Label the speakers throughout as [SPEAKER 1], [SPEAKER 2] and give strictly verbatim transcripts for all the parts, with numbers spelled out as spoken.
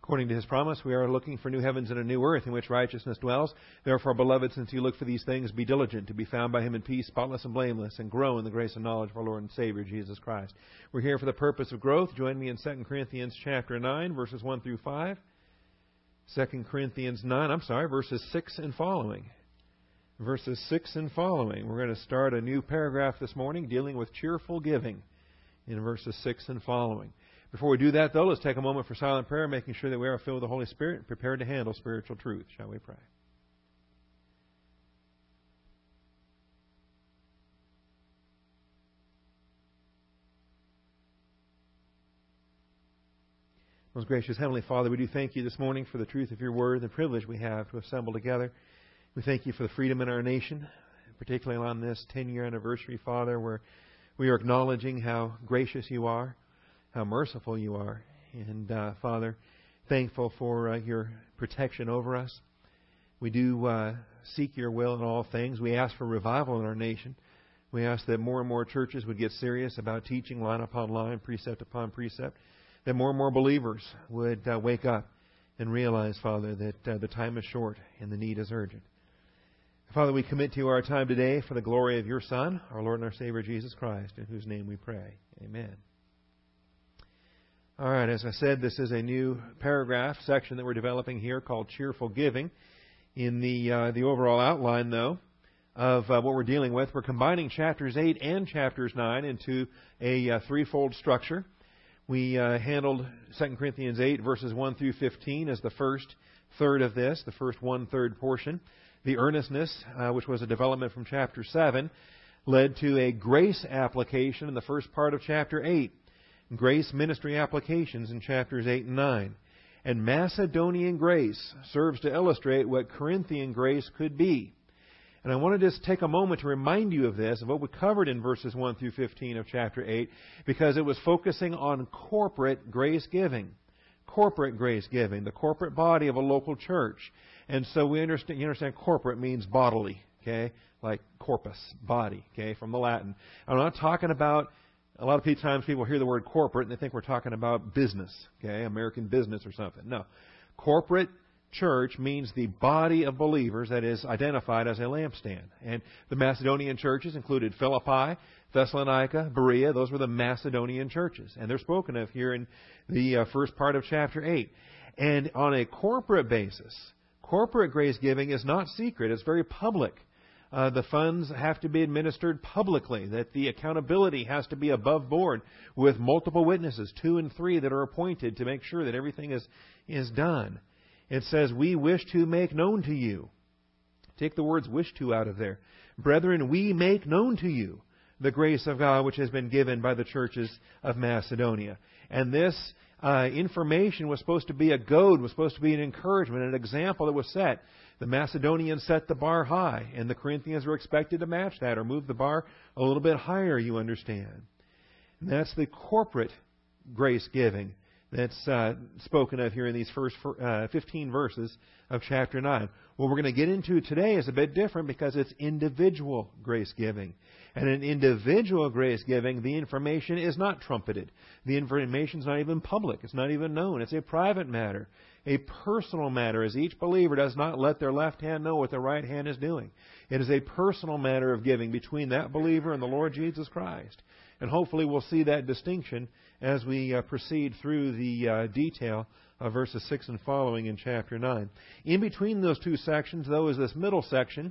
[SPEAKER 1] According to His promise, we are looking for new heavens and a new earth in which righteousness dwells. Therefore, beloved, since you look for these things, be diligent to be found by Him in peace, spotless and blameless, and grow in the grace and knowledge of our Lord and Savior, Jesus Christ. We're here for the purpose of growth. Join me in Second Corinthians chapter nine, verses one through five. Second Corinthians nine, I'm sorry, verses six and following. Verses six and following. We're going to start a new paragraph this morning dealing with cheerful giving in verses six and following. Before we do that, though, let's take a moment for silent prayer, making sure that we are filled with the Holy Spirit and prepared to handle spiritual truth. Shall we pray? Most gracious Heavenly Father, we do thank you this morning for the truth of your word, the privilege we have to assemble together. We thank you for the freedom in our nation, particularly on this ten-year anniversary, Father, where we are acknowledging how gracious you are, how merciful you are. And, uh, Father, thankful for uh, your protection over us. We do uh, seek your will in all things. We ask for revival in our nation. We ask that more and more churches would get serious about teaching line upon line, precept upon precept, that more and more believers would uh, wake up and realize, Father, that uh, the time is short and the need is urgent. Father, we commit to you our time today for the glory of your Son, our Lord and our Savior, Jesus Christ, in whose name we pray. Amen. All right, as I said, this is a new paragraph section that we're developing here called Cheerful Giving. In the uh, the overall outline, though, of uh, what we're dealing with, we're combining chapters eight and chapters nine into a uh, threefold structure. We uh, handled Second Corinthians eight, verses one through fifteen as the first third of this, the first one-third portion. The earnestness, uh, which was a development from chapter seven, led to a grace application in the first part of chapter eight. Grace ministry applications in chapters eight and nine. And Macedonian grace serves to illustrate what Corinthian grace could be. And I want to just take a moment to remind you of this, of what we covered in verses one through fifteen of chapter eight, because it was focusing on corporate grace giving. Corporate grace giving, the corporate body of a local church. And so we understand, you understand corporate means bodily, okay? Like corpus, body, okay, from the Latin. I'm not talking about, a lot of times people hear the word corporate and they think we're talking about business, okay, American business or something. No. Corporate church means the body of believers that is identified as a lampstand. And the Macedonian churches included Philippi, Thessalonica, Berea. Those were the Macedonian churches. And they're spoken of here in the uh, first part of chapter eight. And on a corporate basis, corporate grace giving is not secret. It's very public. Uh, the funds have to be administered publicly, that the accountability has to be above board with multiple witnesses, two and three that are appointed to make sure that everything is, is done. It says, we wish to make known to you. Take the words wish to out of there. Brethren, we make known to you the grace of God which has been given by the churches of Macedonia. And this uh, information was supposed to be a goad, was supposed to be an encouragement, an example that was set. The Macedonians set the bar high, and the Corinthians were expected to match that or move the bar a little bit higher, you understand. And that's the corporate grace giving that's uh, spoken of here in these first uh, fifteen verses of chapter nine. What we're going to get into today is a bit different because it's individual grace giving. And in individual grace giving, the information is not trumpeted. The information is not even public. It's not even known. It's a private matter, a personal matter, as each believer does not let their left hand know what their right hand is doing. It is a personal matter of giving between that believer and the Lord Jesus Christ. And hopefully we'll see that distinction as we uh, proceed through the uh, detail of verses six and following in chapter nine. In between those two sections, though, is this middle section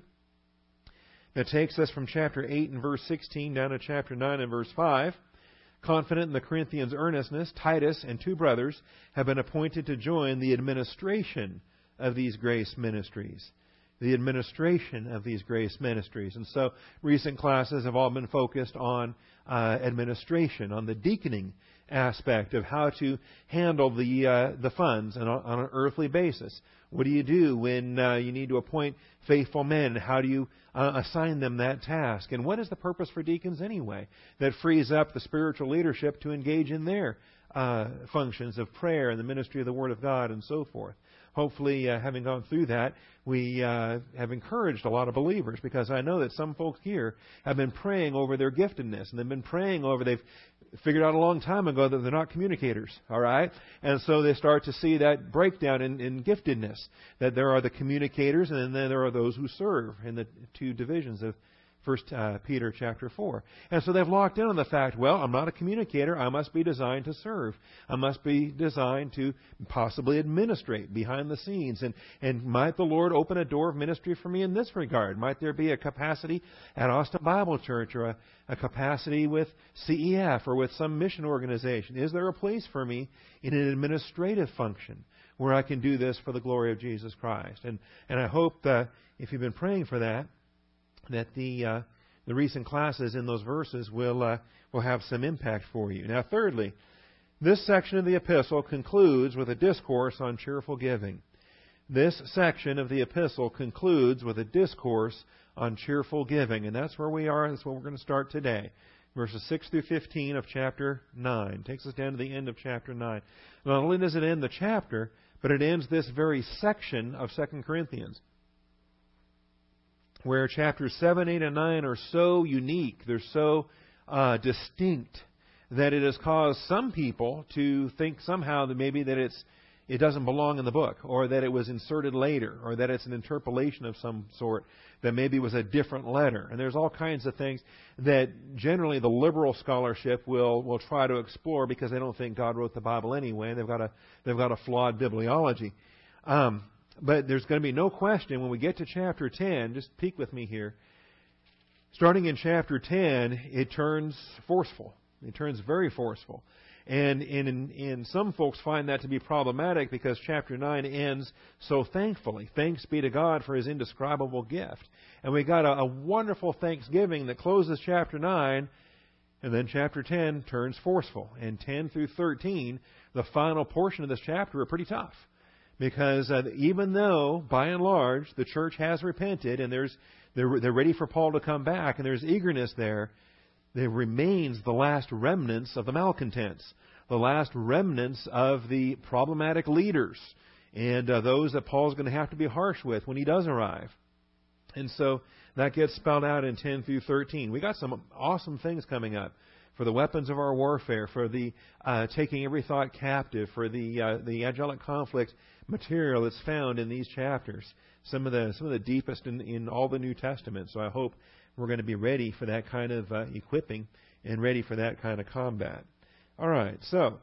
[SPEAKER 1] that takes us from chapter eight and verse sixteen down to chapter nine and verse five. Confident in the Corinthians' earnestness, Titus and two brothers have been appointed to join the administration of these grace ministries. The administration of these grace ministries. And so recent classes have all been focused on uh, administration, on the deaconing aspect of how to handle the uh, the funds on, on an earthly basis. What do you do when uh, you need to appoint faithful men? How do you uh, assign them that task? And what is the purpose for deacons anyway? That frees up the spiritual leadership to engage in their uh, functions of prayer and the ministry of the Word of God and so forth. Hopefully, uh, having gone through that, we uh, have encouraged a lot of believers, because I know that some folks here have been praying over their giftedness, and they've been praying over, they've figured out a long time ago that they're not communicators, all right? And so they start to see that breakdown in, in giftedness, that there are the communicators and then there are those who serve in the two divisions of First uh, Peter chapter four. And so they've locked in on the fact, well, I'm not a communicator. I must be designed to serve. I must be designed to possibly administrate behind the scenes. And, and might the Lord open a door of ministry for me in this regard? Might there be a capacity at Austin Bible Church or a, a capacity with C E F or with some mission organization? Is there a place for me in an administrative function where I can do this for the glory of Jesus Christ? And, and I hope that if you've been praying for that, that the uh, the recent classes in those verses will uh, will have some impact for you. Now, thirdly, this section of the epistle concludes with a discourse on cheerful giving. This section of the epistle concludes with a discourse on cheerful giving, and that's where we are. That's where we're going to start today. Verses six through fifteen of chapter nine. Takes us down to the end of chapter nine. Not only does it end the chapter, but it ends this very section of Second Corinthians, where chapters seven, eight, and nine are so unique, they're so uh, distinct, that it has caused some people to think somehow that maybe that it's it doesn't belong in the book, or that it was inserted later, or that it's an interpolation of some sort, that maybe it was a different letter. And there's all kinds of things that generally the liberal scholarship will, will try to explore because they don't think God wrote the Bible anyway. They've got a they've got a flawed bibliology. Um, But there's going to be no question when we get to chapter ten, just peek with me here. Starting in chapter ten, it turns forceful. It turns very forceful. And in, in, in some folks find that to be problematic because chapter nine ends so thankfully. Thanks be to God for His indescribable gift. And we got a, a wonderful thanksgiving that closes chapter nine, and then chapter ten turns forceful. And ten through thirteen, the final portion of this chapter, are pretty tough. Because uh, even though, by and large, the church has repented and there's they're, they're ready for Paul to come back and there's eagerness there, there remains the last remnants of the malcontents, the last remnants of the problematic leaders, and uh, those that Paul's going to have to be harsh with when he does arrive. And so that gets spelled out in ten through thirteen. We got some awesome things coming up for the weapons of our warfare, for the uh, taking every thought captive, for the uh, the angelic conflict material that's found in these chapters. Some of the some of the deepest in, in all the New Testament. So I hope we're going to be ready for that kind of uh, equipping and ready for that kind of combat. All right. So,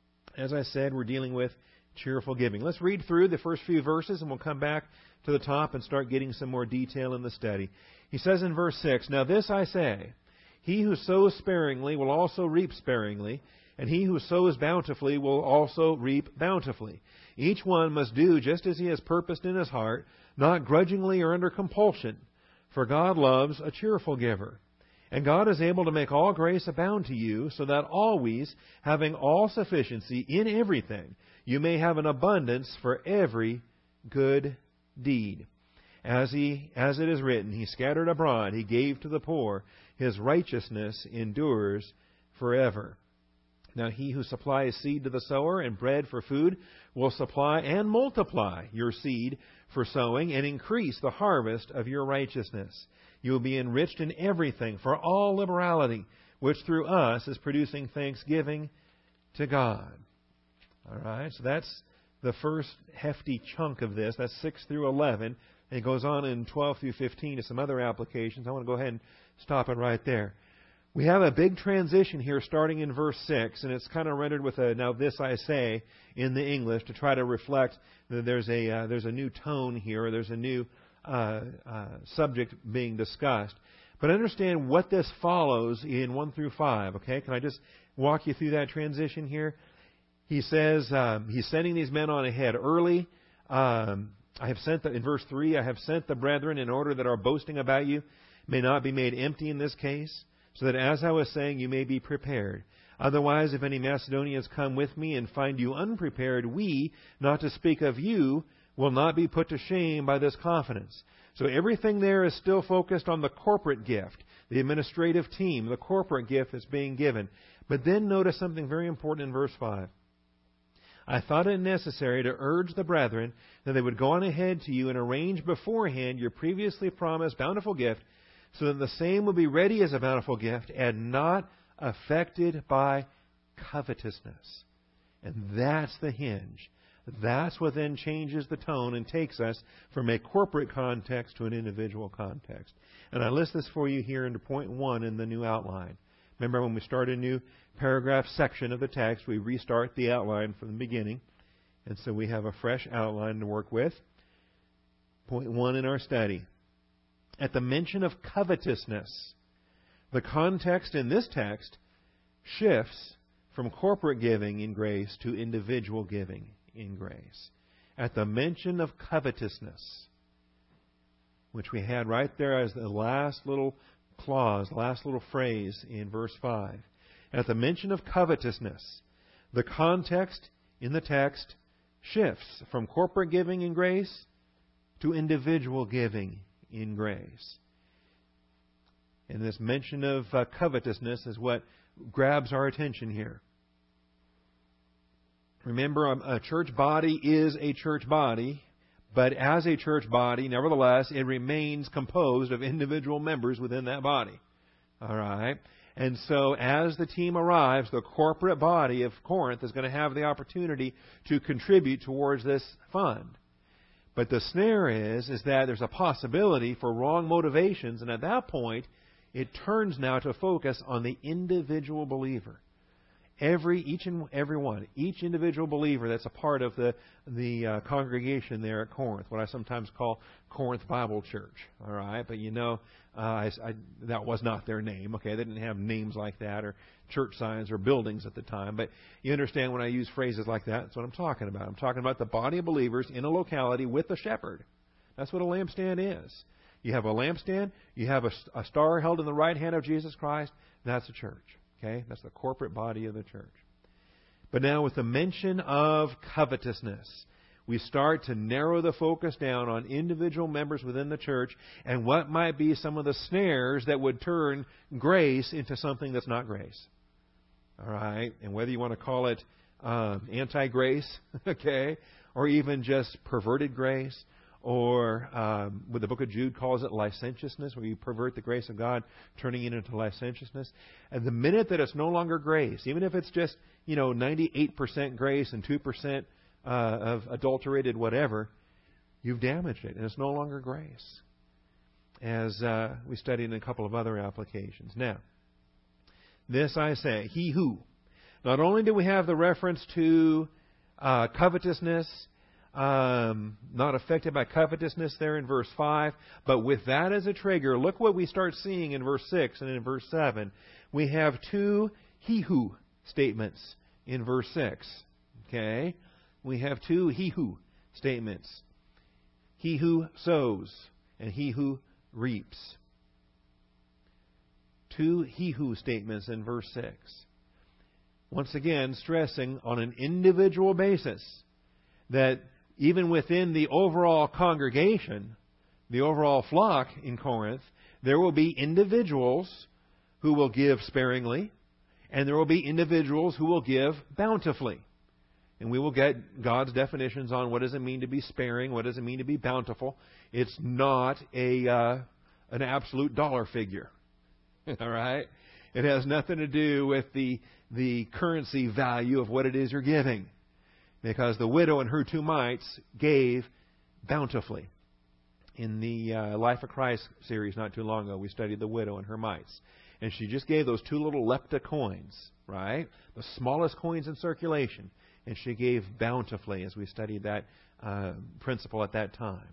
[SPEAKER 1] as I said, we're dealing with cheerful giving. Let's read through the first few verses, and we'll come back to the top and start getting some more detail in the study. He says in verse six, "Now this I say, he who sows sparingly will also reap sparingly, and he who sows bountifully will also reap bountifully. Each one must do just as he has purposed in his heart, not grudgingly or under compulsion, for God loves a cheerful giver. And God is able to make all grace abound to you, so that always, having all sufficiency in everything, you may have an abundance for every good deed. As he, as it is written, He scattered abroad, He gave to the poor, His righteousness endures forever. Now he who supplies seed to the sower and bread for food will supply and multiply your seed for sowing and increase the harvest of your righteousness. You will be enriched in everything for all liberality, which through us is producing thanksgiving to God." All right, so that's the first hefty chunk of this. That's six through eleven. And it goes on in twelve through fifteen to some other applications. I want to go ahead and stop it right there. We have a big transition here starting in verse six, and it's kind of rendered with a "now this I say" in the English to try to reflect that there's a uh, there's a new tone here, or there's a new uh, uh, subject being discussed. But understand what this follows in one through five, okay? Can I just walk you through that transition here? He says um, he's sending these men on ahead early. Um, I have sent the, in verse three, I have sent the brethren in order that our boasting about you may not be made empty in this case, so that, as I was saying, you may be prepared. Otherwise, if any Macedonians come with me and find you unprepared, we, not to speak of you, will not be put to shame by this confidence. So everything there is still focused on the corporate gift, the administrative team, the corporate gift that's being given. But then notice something very important in verse five. "I thought it necessary to urge the brethren that they would go on ahead to you and arrange beforehand your previously promised bountiful gift, so that the same will be ready as a bountiful gift, and not affected by covetousness. And that's the hinge. That's what then changes the tone and takes us from a corporate context to an individual context. And I list this for you here under point one in the new outline. Remember, when we start a new paragraph section of the text, we restart the outline from the beginning. And so we have a fresh outline to work with. Point one in our study. At the mention of covetousness, the context in this text shifts from corporate giving in grace to individual giving in grace. At the mention of covetousness, which we had right there as the last little clause, last little phrase in verse five. At the mention of covetousness, the context in the text shifts from corporate giving in grace to individual giving in grace. And this mention of uh, covetousness is what grabs our attention here. Remember, a church body is a church body, but as a church body, nevertheless, it remains composed of individual members within that body. All right? And so as the team arrives, the corporate body of Corinth is going to have the opportunity to contribute towards this fund. But the snare is, is that there's a possibility for wrong motivations, and at that point, it turns now to focus on the individual believer. Every, each and every one, each individual believer that's a part of the the uh, congregation there at Corinth, what I sometimes call Corinth Bible Church. All right, but you know, uh, I, I, that was not their name. Okay, they didn't have names like that or church signs or buildings at the time. But you understand when I use phrases like that, that's what I'm talking about. I'm talking about the body of believers in a locality with a shepherd. That's what a lampstand is. You have a lampstand. You have a, a star held in the right hand of Jesus Christ. That's a church. Okay, that's the corporate body of the church. But now with the mention of covetousness, we start to narrow the focus down on individual members within the church and what might be some of the snares that would turn grace into something that's not grace. All right, and whether you want to call it um, anti-grace, okay, or even just perverted grace, or um, what the book of Jude calls it licentiousness, where you pervert the grace of God, turning it into licentiousness. And the minute that it's no longer grace, even if it's just, you know, ninety-eight percent grace and two percent uh, of adulterated whatever, you've damaged it, and it's no longer grace. As uh, we studied in a couple of other applications. Now, this I say, he who. Not only do we have the reference to uh, covetousness, Um, not affected by covetousness there in verse five. But with that as a trigger, look what we start seeing in verse six and in verse seven. We have two he who statements in verse six. Okay? We have two he who statements. He who sows and he who reaps. Two he who statements in verse six. Once again, stressing on an individual basis that even within the overall congregation, the overall flock in Corinth, there will be individuals who will give sparingly, and there will be individuals who will give bountifully. And we will get God's definitions on what does it mean to be sparing, what does it mean to be bountiful. It's not a uh, an absolute dollar figure. All right? It has nothing to do with the the currency value of what it is you're giving. Because the widow and her two mites gave bountifully. In the uh, Life of Christ series not too long ago, we studied the widow and her mites. And she just gave those two little lepta coins, right? The smallest coins in circulation. And she gave bountifully as we studied that uh, principle at that time.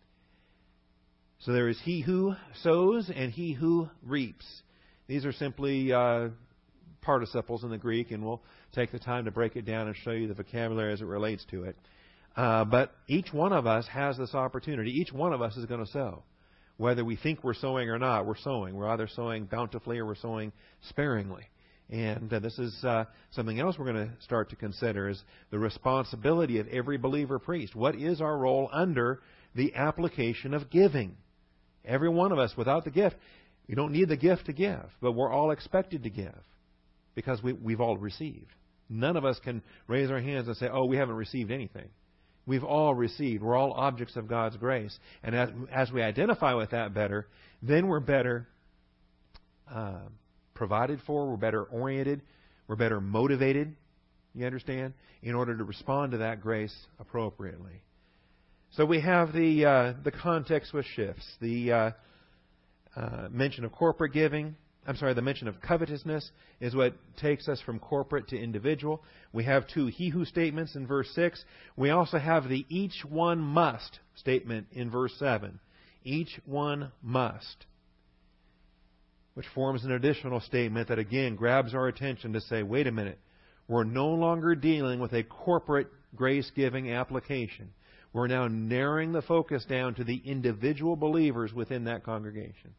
[SPEAKER 1] So there is he who sows and he who reaps. These are simply uh, participles in the Greek, and we'll take the time to break it down and show you the vocabulary as it relates to it. Uh, but each one of us has this opportunity. Each one of us is going to sow. Whether we think we're sowing or not, we're sowing. We're either sowing bountifully or we're sowing sparingly. And uh, this is uh, something else we're going to start to consider is the responsibility of every believer priest. What is our role under the application of giving? Every one of us, without the gift, you don't need the gift to give, but we're all expected to give because we, we've all received. None of us can raise our hands and say, oh, we haven't received anything. We've all received. We're all objects of God's grace. And as, as we identify with that better, then we're better uh, provided for, we're better oriented, we're better motivated, you understand, in order to respond to that grace appropriately. So we have the uh, the context which shifts. The uh, uh, mention of corporate giving, I'm sorry, the mention of covetousness is what takes us from corporate to individual. We have two he who statements in verse six. We also have the each one must statement in verse seven. Each one must, which forms an additional statement that again grabs our attention to say, wait a minute, we're no longer dealing with a corporate grace-giving application. We're now narrowing the focus down to the individual believers within that congregation.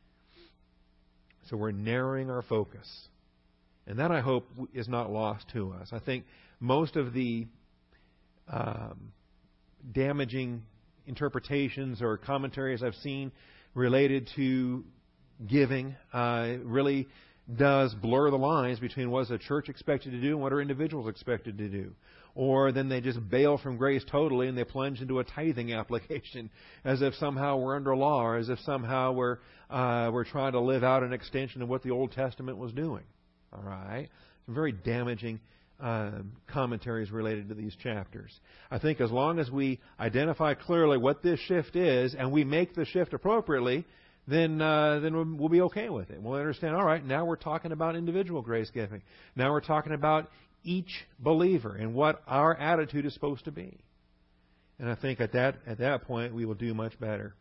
[SPEAKER 1] So we're narrowing our focus. And that, I hope, is not lost to us. I think most of the um, damaging interpretations or commentaries I've seen related to giving uh, really does blur the lines between what is the church expected to do and what are individuals expected to do. Or then they just bail from grace totally and they plunge into a tithing application as if somehow we're under law or as if somehow we're uh, we're trying to live out an extension of what the Old Testament was doing. All right? Some very damaging uh, commentaries related to these chapters. I think as long as we identify clearly what this shift is and we make the shift appropriately, then uh, then we'll be okay with it. We'll understand, all right, now we're talking about individual grace giving. Now we're talking about each believer and what our attitude is supposed to be. And I think at that at that point we will do much better.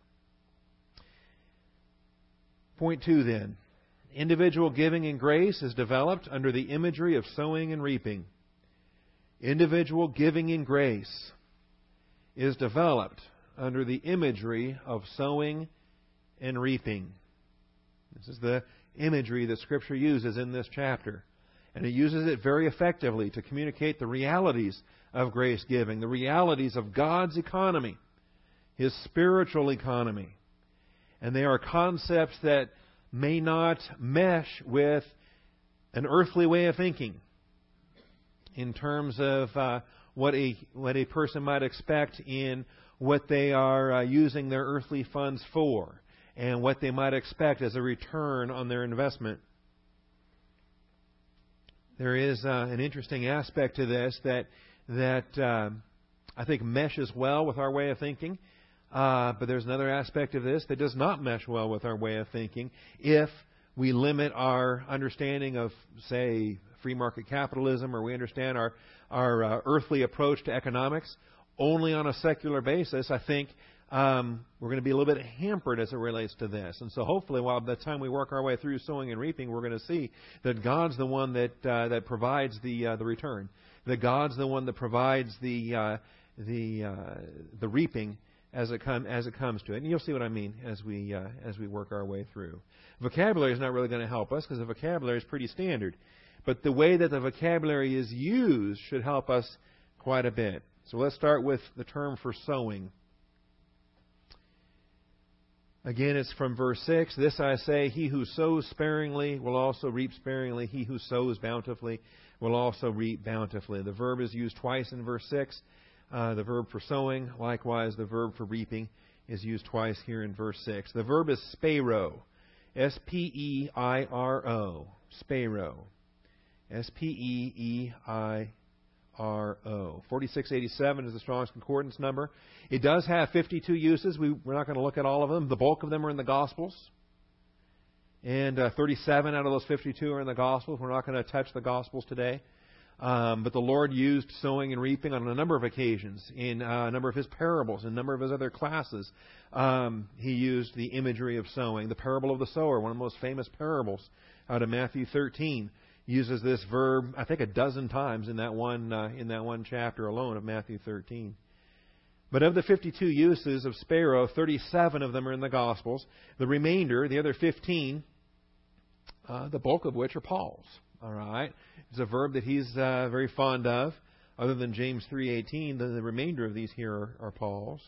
[SPEAKER 1] Point two then. Individual giving in grace is developed under the imagery of sowing and reaping. Individual giving in grace is developed under the imagery of sowing and reaping. This is the imagery that Scripture uses in this chapter. And it uses it very effectively to communicate the realities of grace giving, the realities of God's economy, His spiritual economy. And they are concepts that may not mesh with an earthly way of thinking in terms of uh, what a what a person might expect in what they are uh, using their earthly funds for and what they might expect as a return on their investment. There is uh, an interesting aspect to this that that uh, I think meshes well with our way of thinking. Uh, but there's another aspect of this that does not mesh well with our way of thinking if we limit our understanding of, say, free market capitalism, or we understand our, our uh, earthly approach to economics only on a secular basis. I think um, we're going to be a little bit hampered as it relates to this. And so hopefully, while by the time we work our way through sowing and reaping, we're going to see that God's the one that uh, that provides the uh, the return. That God's the one that provides the uh, the uh, the reaping as it come as it comes to it. And you'll see what I mean as we uh, as we work our way through. Vocabulary is not really going to help us because the vocabulary is pretty standard. But the way that the vocabulary is used should help us quite a bit. So let's start with the term for sowing. Again, it's from verse six. This I say, he who sows sparingly will also reap sparingly. He who sows bountifully will also reap bountifully. The verb is used twice in verse six. Uh, the verb for sowing, likewise, the verb for reaping is used twice here in verse six. The verb is speiro. S P E I R O. Speiro. S P E E I R O. forty-six eighty-seven is the Strong's Concordance number. It does have fifty-two uses. We, we're not going to look at all of them. The bulk of them are in the Gospels. And uh, thirty-seven out of those fifty-two are in the Gospels. We're not going to touch the Gospels today. Um, but the Lord used sowing and reaping on a number of occasions in uh, a number of His parables, in a number of His other classes. Um, he used the imagery of sowing. The parable of the sower, one of the most famous parables out of Matthew thirteen, uses this verb, I think, a dozen times in that one uh, in that one chapter alone of Matthew thirteen. But of the fifty-two uses of speiro, thirty-seven of them are in the Gospels. The remainder, the other fifteen, uh, the bulk of which are Paul's. All right, it's a verb that he's uh, very fond of. Other than James three eighteen, the, the remainder of these here are, are Paul's.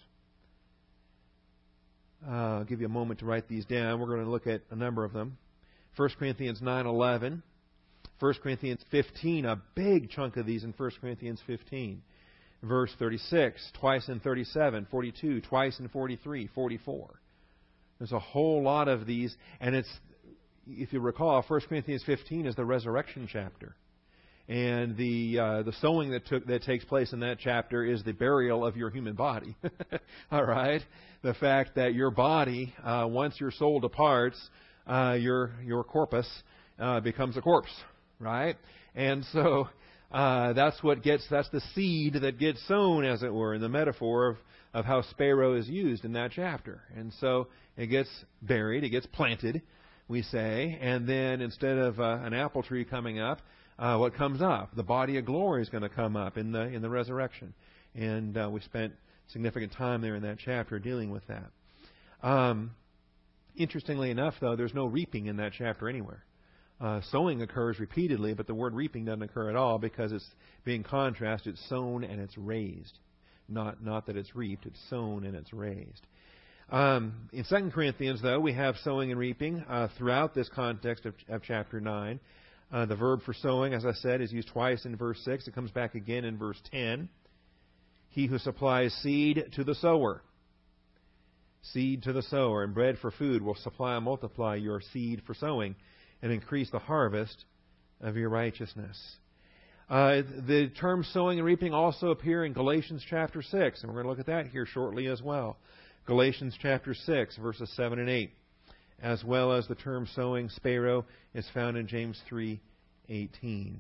[SPEAKER 1] Uh, I'll give you a moment to write these down. We're going to look at a number of them. First Corinthians nine eleven, First Corinthians fifteen, a big chunk of these in First Corinthians fifteen. Verse thirty-six, twice in thirty-seven, forty-two, twice in forty-three, forty-four. There's a whole lot of these, and it's if you recall, First Corinthians fifteen is the resurrection chapter. And the uh, the sowing that took that takes place in that chapter is the burial of your human body. All right, the fact that your body, uh, once your soul departs, uh, your your corpus uh, becomes a corpse, right? And so uh, that's what gets that's the seed that gets sown, as it were, in the metaphor of of how sparrow is used in that chapter. And so it gets buried, it gets planted, we say, and then instead of uh, an apple tree coming up, Uh, what comes up? The body of glory is going to come up in the in the resurrection, and uh, we spent significant time there in that chapter dealing with that. Um, interestingly enough, though, there's no reaping in that chapter anywhere. Uh, sowing occurs repeatedly, but the word reaping doesn't occur at all because it's being contrasted. It's sown and it's raised, not not that it's reaped. It's sown and it's raised. Um, in Second Corinthians, though, we have sowing and reaping uh, throughout this context of, of chapter nine. Uh, the verb for sowing, as I said, is used twice in verse six. It comes back again in verse ten. He who supplies seed to the sower. Seed to the sower and bread for food will supply and multiply your seed for sowing and increase the harvest of your righteousness. Uh, the terms sowing and reaping also appear in Galatians chapter six, and we're going to look at that here shortly as well. Galatians chapter six, verses seven and eight. As well as the term sowing, sparrow, is found in James three eighteen.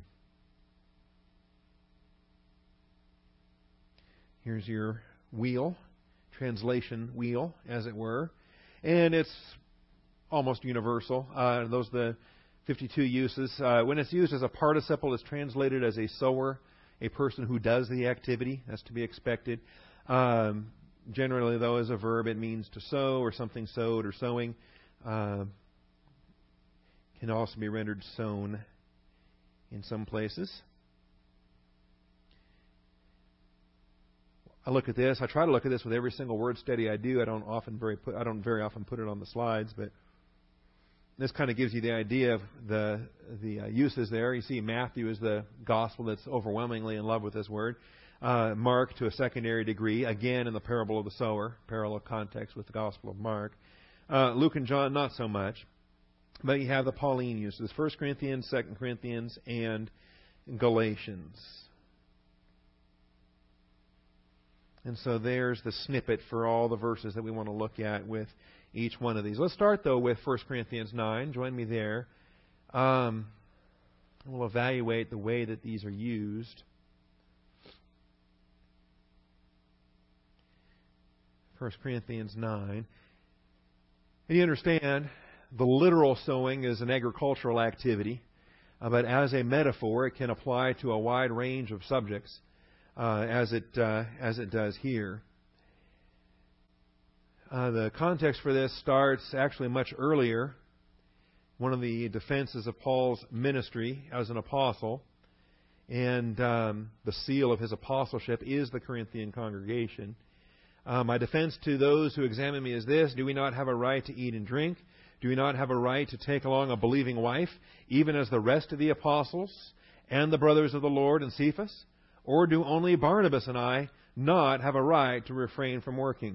[SPEAKER 1] Here's your wheel, translation wheel, as it were. And it's almost universal. Uh, those are the fifty-two uses. Uh, when it's used as a participle, it's translated as a sower, a person who does the activity. That's to be expected. Um, generally, though, as a verb, it means to sow or something sowed or sowing. Uh, can also be rendered sown in some places. I look at this. I try to look at this with every single word study I do. I don't often very put. I don't very often put it on the slides, but this kind of gives you the idea of the the uh, uses there. You see, Matthew is the gospel that's overwhelmingly in love with this word. Uh, Mark, to a secondary degree, again in the parable of the sower, parallel context with the Gospel of Mark. Uh, Luke and John, not so much. But you have the Pauline uses, First Corinthians, Second Corinthians, and Galatians. And so there's the snippet for all the verses that we want to look at with each one of these. Let's start, though, with First Corinthians nine. Join me there. Um, we'll evaluate the way that these are used. First Corinthians nine. And you understand, the literal sowing is an agricultural activity, uh, but as a metaphor, it can apply to a wide range of subjects, uh, as it uh, as it does here. Uh, the context for this starts actually much earlier. One of the defenses of Paul's ministry as an apostle, and um, the seal of his apostleship is the Corinthian congregation. Uh, my defense to those who examine me is this: do we not have a right to eat and drink? Do we not have a right to take along a believing wife, even as the rest of the apostles and the brothers of the Lord and Cephas? Or do only Barnabas and I not have a right to refrain from working?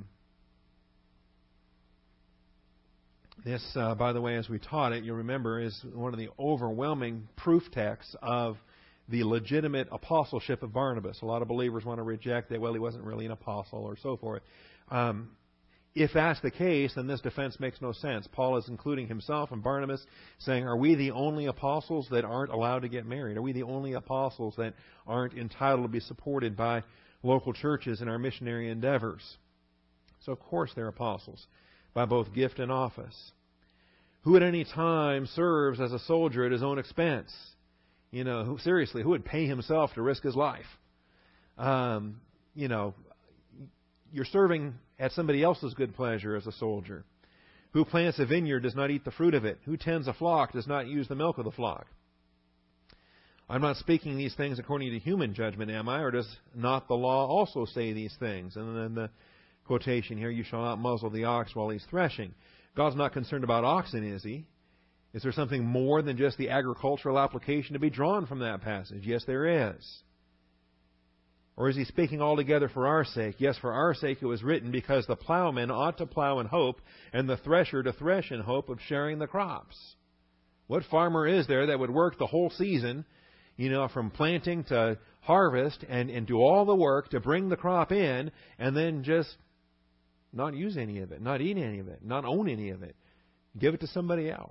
[SPEAKER 1] This, uh, by the way, as we taught it, you'll remember, is one of the overwhelming proof texts of the legitimate apostleship of Barnabas. A lot of believers want to reject that, well, he wasn't really an apostle or so forth. Um, if that's the case, then this defense makes no sense. Paul is including himself and Barnabas, saying, are we the only apostles that aren't allowed to get married? Are we the only apostles that aren't entitled to be supported by local churches in our missionary endeavors? So, of course, they're apostles, by both gift and office. Who at any time serves as a soldier at his own expense? You know, who, seriously, who would pay himself to risk his life? Um, you know, you're serving at somebody else's good pleasure as a soldier. Who plants a vineyard does not eat the fruit of it. Who tends a flock does not use the milk of the flock. I'm not speaking these things according to human judgment, am I? Or does not the law also say these things? And then the quotation here, you shall not muzzle the ox while he's threshing. God's not concerned about oxen, is He? Is there something more than just the agricultural application to be drawn from that passage? Yes, there is. Or is He speaking altogether for our sake? Yes, for our sake it was written, because the plowman ought to plow in hope, and the thresher to thresh in hope of sharing the crops. What farmer is there that would work the whole season, you know, from planting to harvest and, and do all the work to bring the crop in and then just not use any of it, not eat any of it, not own any of it, give it to somebody else?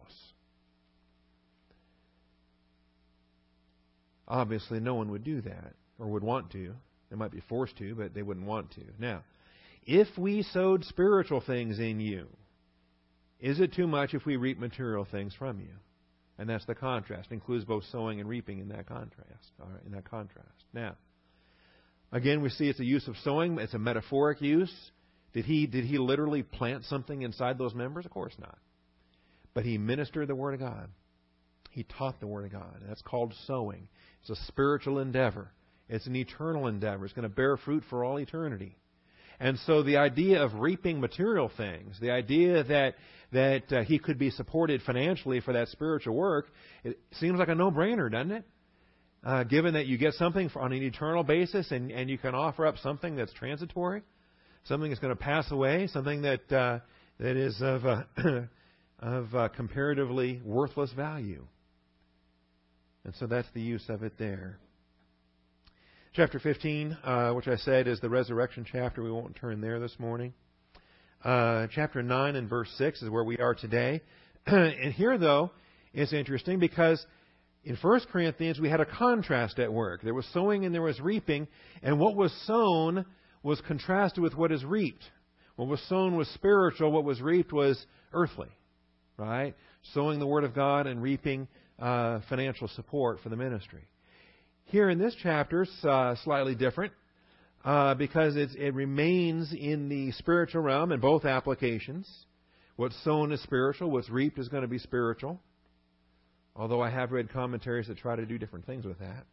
[SPEAKER 1] Obviously, no one would do that or would want to. They might be forced to, but they wouldn't want to. Now, if we sowed spiritual things in you, is it too much if we reap material things from you? And that's the contrast. It includes both sowing and reaping in that contrast. All right, in that contrast. Now, again, we see it's a use of sowing. It's a metaphoric use. Did he did he literally plant something inside those members? Of course not. But he ministered the Word of God. He taught the Word of God. That's called sowing. It's a spiritual endeavor. It's an eternal endeavor. It's going to bear fruit for all eternity. And so the idea of reaping material things, the idea that that uh, he could be supported financially for that spiritual work, it seems like a no-brainer, doesn't it? Uh, given that you get something on an eternal basis and, and you can offer up something that's transitory, something that's going to pass away, something that uh, that is of uh, of uh, comparatively worthless value. And so that's the use of it there. Chapter fifteen, uh, which I said is the resurrection chapter. We won't turn there this morning. Uh, chapter nine and verse six is where we are today. And here, though, is interesting because in First Corinthians we had a contrast at work. There was sowing and there was reaping. And what was sown was contrasted with what is reaped. What was sown was spiritual. What was reaped was earthly. Right? Sowing the Word of God and reaping uh, financial support for the ministry. Here in this chapter, it's uh, slightly different uh, because it's, it remains in the spiritual realm in both applications. What's sown is spiritual. What's reaped is going to be spiritual. Although I have read commentaries that try to do different things with that.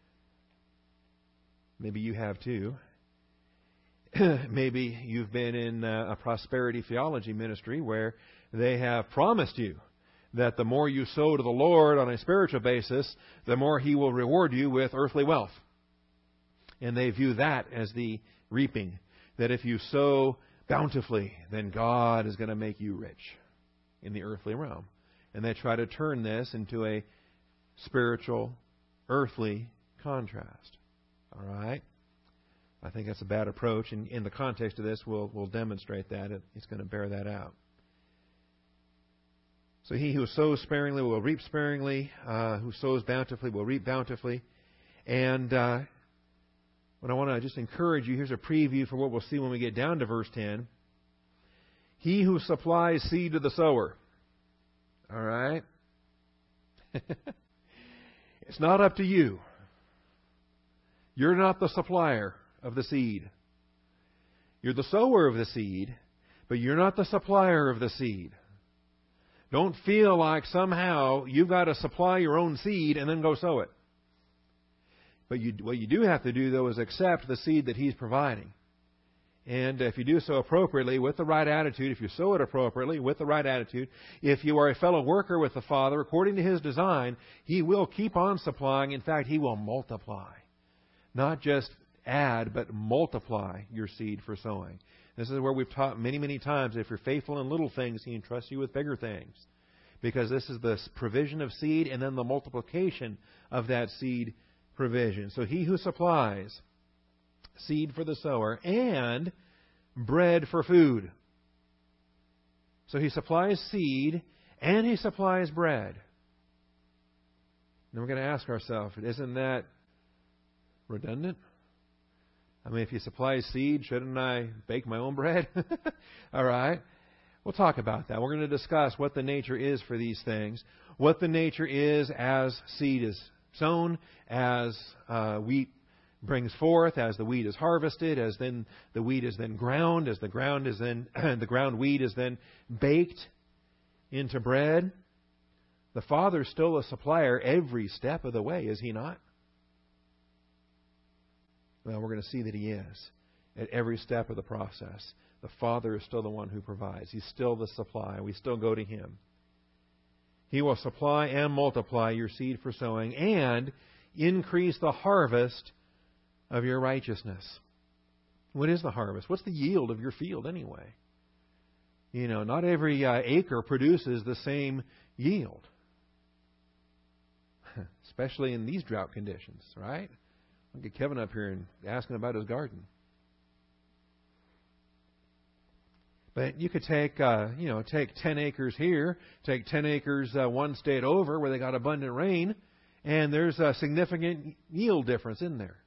[SPEAKER 1] Maybe you have too. Maybe you've been in a prosperity theology ministry where they have promised you that the more you sow to the Lord on a spiritual basis, the more He will reward you with earthly wealth. And they view that as the reaping. That if you sow bountifully, then God is going to make you rich in the earthly realm. And they try to turn this into a spiritual, earthly contrast. All right? I think that's a bad approach. And in the context of this, we'll, we'll demonstrate that. It's going to bear that out. So he who sows sparingly will reap sparingly. Uh, who sows bountifully will reap bountifully. And uh, what I want to just encourage you, here's a preview for what we'll see when we get down to verse ten. He who supplies seed to the sower. All right? It's not up to you. You're not the supplier of the seed. You're the sower of the seed, but you're not the supplier of the seed. Don't feel like somehow you've got to supply your own seed and then go sow it. But you, what you do have to do, though, is accept the seed that He's providing. And if you do so appropriately, with the right attitude, if you sow it appropriately, with the right attitude, if you are a fellow worker with the Father, according to His design, He will keep on supplying. In fact, He will multiply. Not just add, but multiply your seed for sowing. This is where we've taught many, many times, if you're faithful in little things, He entrusts you with bigger things. Because this is the provision of seed and then the multiplication of that seed provision. So He who supplies seed for the sower and bread for food. So He supplies seed and He supplies bread. And we're going to ask ourselves, isn't that redundant? I mean, if He supplies seed, shouldn't I bake my own bread? All right. We'll talk about that. We're going to discuss what the nature is for these things, what the nature is as seed is sown, as uh, wheat brings forth, as the wheat is harvested, as then the wheat is then ground, as the ground is then the ground wheat is then baked into bread. The Father's still a supplier every step of the way, is He not? Well, we're going to see that He is at every step of the process. The Father is still the one who provides. He's still the supply. We still go to Him. He will supply and multiply your seed for sowing and increase the harvest of your righteousness. What is the harvest? What's the yield of your field anyway? You know, not every uh, acre produces the same yield. especially in these drought conditions, right? I'll get Kevin up here and ask him about his garden. But you could take, uh, you know, take ten acres here, take ten acres uh, one state over where they got abundant rain, and there's a significant yield difference in there.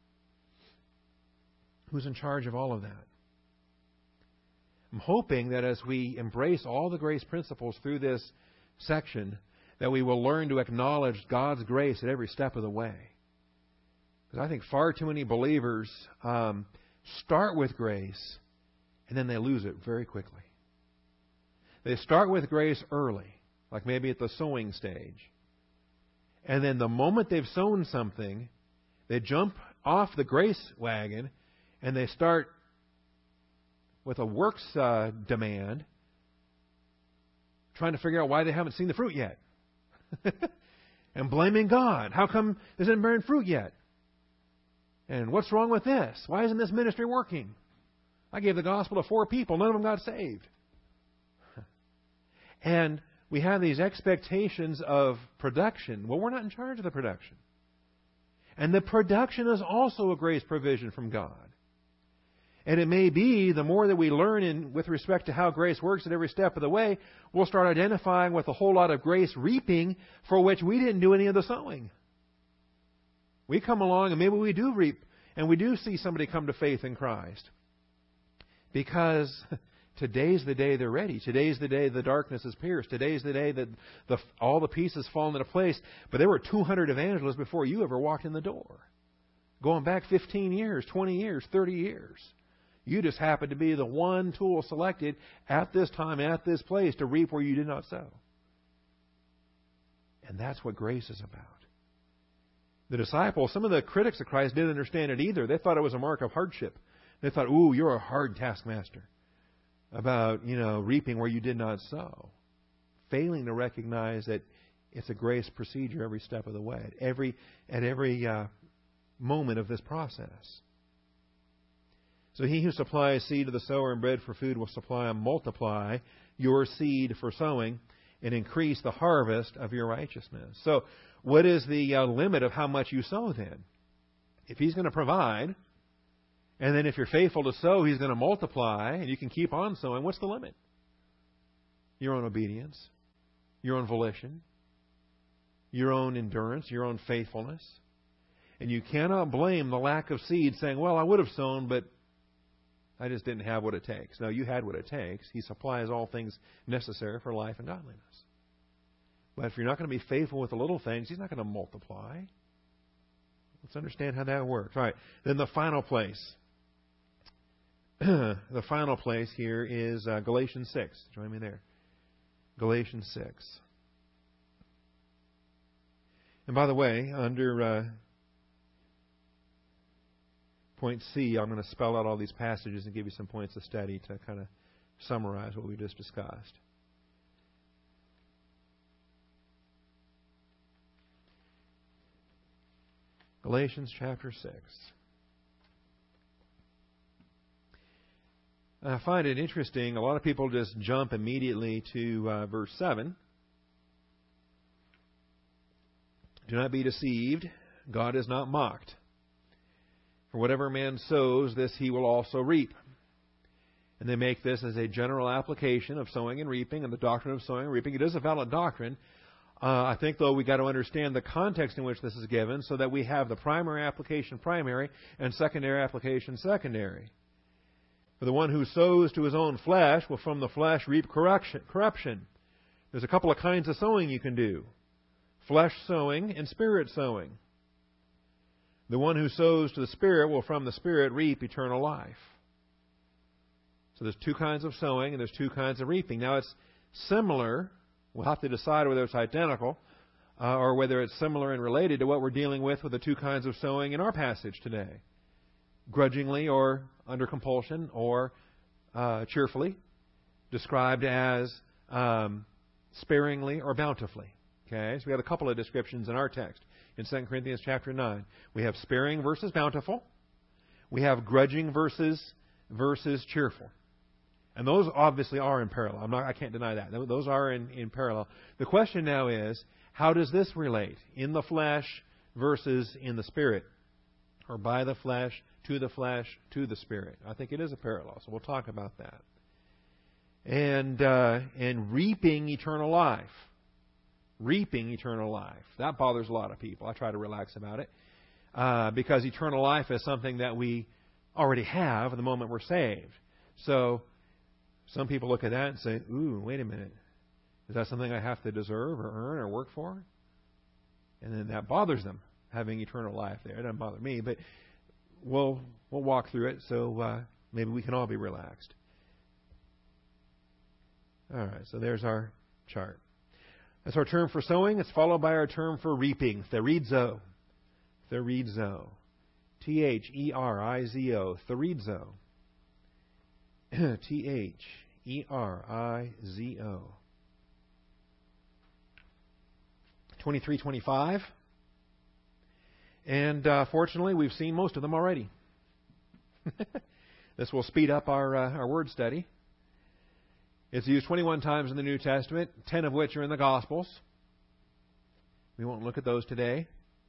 [SPEAKER 1] Who's in charge of all of that? I'm hoping that as we embrace all the grace principles through this section, that we will learn to acknowledge God's grace at every step of the way. Because I think far too many believers um, start with grace and then they lose it very quickly. They start with grace early, like maybe at the sowing stage. And then the moment they've sown something, they jump off the grace wagon and they start with a works uh, demand, trying to figure out why they haven't seen the fruit yet. And blaming God. How come this isn't bearing fruit yet? And what's wrong with this? Why isn't this ministry working? I gave the gospel to four people. None of them got saved. And we have these expectations of production. Well, we're not in charge of the production. And the production is also a grace provision from God. And it may be the more that we learn in with respect to how grace works at every step of the way, we'll start identifying with a whole lot of grace reaping for which we didn't do any of the sowing. We come along and maybe we do reap and we do see somebody come to faith in Christ. Because today's the day they're ready. Today's the day the darkness is pierced. Today's the day that the, all the pieces fall into place. But there were two hundred evangelists before you ever walked in the door. Going back fifteen years, twenty years, thirty years. You just happened to be the one tool selected at this time, at this place, to reap where you did not sow. And that's what grace is about. The disciples, some of the critics of Christ didn't understand it either. They thought it was a mark of hardship. They thought, ooh, you're a hard taskmaster about, you know, reaping where you did not sow. Failing to recognize that it's a grace procedure every step of the way, at every, at every uh, moment of this process. So he who supplies seed to the sower and bread for food will supply and multiply your seed for sowing and increase the harvest of your righteousness. So what is the uh, limit of how much you sow then? If He's going to provide, and then if you're faithful to sow, He's going to multiply, and you can keep on sowing, what's the limit? Your own obedience, your own volition, your own endurance, your own faithfulness. And you cannot blame the lack of seed saying, well, I would have sown, but I just didn't have what it takes. No, you had what it takes. He supplies all things necessary for life and godliness. But if you're not going to be faithful with the little things, He's not going to multiply. Let's understand how that works. All right. Then the final place. the final place here is uh, Galatians six. Join me there. Galatians six. And by the way, under uh, point C, I'm going to spell out all these passages and give you some points of study to kind of summarize what we just discussed. Galatians chapter six. I find it interesting. A lot of people just jump immediately to uh, verse seven. Do not be deceived. God is not mocked. For whatever man sows, this he will also reap. And they make this as a general application of sowing and reaping and the doctrine of sowing and reaping. It is a valid doctrine. Uh, I think, though, we've got to understand the context in which this is given so that we have the primary application primary and secondary application secondary. For the one who sows to his own flesh will from the flesh reap corruption. corruption. There's a couple of kinds of sowing you can do. Flesh sowing and spirit sowing. The one who sows to the Spirit will from the Spirit reap eternal life. So there's two kinds of sowing and there's two kinds of reaping. Now it's similar. We'll have to decide whether it's identical uh, or whether it's similar and related to what we're dealing with with the two kinds of sowing in our passage today. Grudgingly or under compulsion or uh, cheerfully. Described as um, sparingly or bountifully. Okay, so we have a couple of descriptions in our text. In Second Corinthians chapter nine, we have sparing versus bountiful. We have grudging versus versus cheerful. And those obviously are in parallel. I'm not, I can't deny that. Those are in, in parallel. The question now is, How does this relate? In the flesh versus in the Spirit. Or by the flesh, to the flesh, to the Spirit. I think it is a parallel, so we'll talk about that. And, uh, and reaping eternal life. Reaping eternal life. That bothers a lot of people. I try to relax about it. Uh, because eternal life is something that we already have the moment we're saved. So, some people look at that and say, ooh, wait a minute. Is that something I have to deserve or earn or work for? And then that bothers them, having eternal life there. It doesn't bother me, but we'll we'll walk through it so uh, maybe we can all be relaxed. All right, so there's our chart. That's our term for sowing. It's followed by our term for reaping, therizo. Therizo. T H E R I Z O. Therizo. T H E R I Z O. twenty-three twenty-five. And uh, fortunately, we've seen most of them already. This will speed up our uh, our word study. It's used twenty-one times in the New Testament, ten of which are in the Gospels. We won't look at those today.